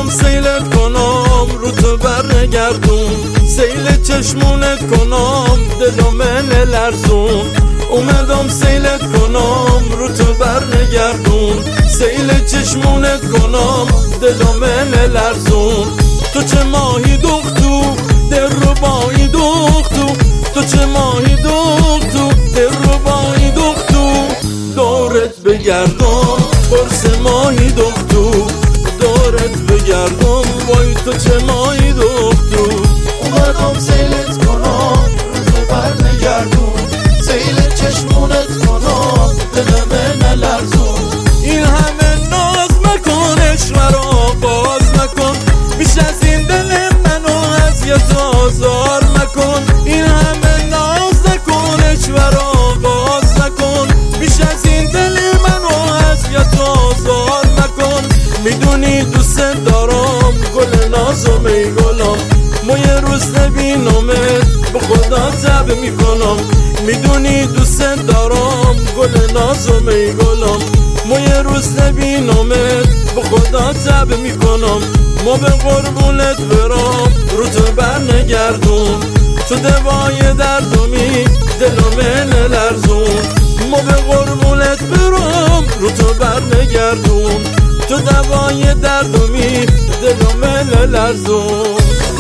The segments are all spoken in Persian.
اومدم سیلت کنم رو تو برنگردون، سیل چشمونت کنم دل و من لرزون. اومدم سیلت کنم رو تو برنگردون، سیل چشمونت کنم دل و من لرزون. تو چه ماهی دختو در رو بایی دختو، تو چه ماهی دختو در رو بایی دختو. دورت بگردم قرص ماهی دختو، دورت بگردم وای تو چه ماهی دختو. اومدم سیلت کنم رو تو برنگردون، سیل چشمونت کنم دل من لرزون. این همه ناز مکن عشق را باز مکن، بیش از این دل منو اذیت آزار مکن. این همه ناز نکن عشق را باز نکن، بیش از این دل منو اذیت آزار مکن. میدونی دوست دارم گل نازم ای گلم، ما یه روز نبینمت به خدا تب میکنم. میدونی دوست دارم گل نازم ای گلم، ما یه روز نبینمت به خدا تب میکنم. ما به قربونت برام رو تو برنگردون، تو دوای دردمی دل و من لرزون. ما به قربونت برام رو تو برنگردون، تو دوای دردمی دل و من لرزون.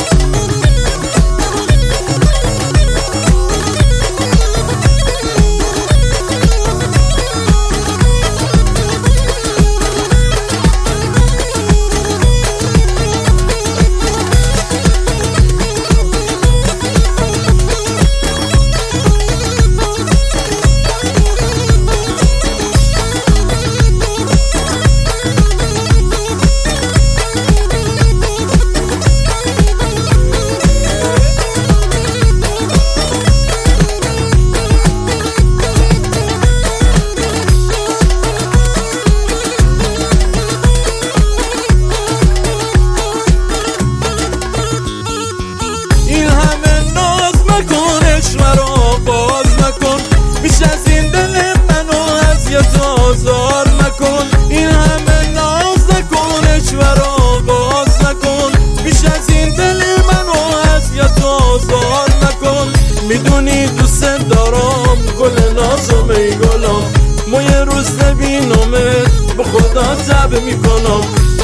آزار مکن، این همه ناز نکن عشق را باز نکن، بیش از این دل منو اذیت آزار نکن. میدونی دوست دارم گل نازم ای گلم، ما یه روز نبینمت به خدا تب میکنم.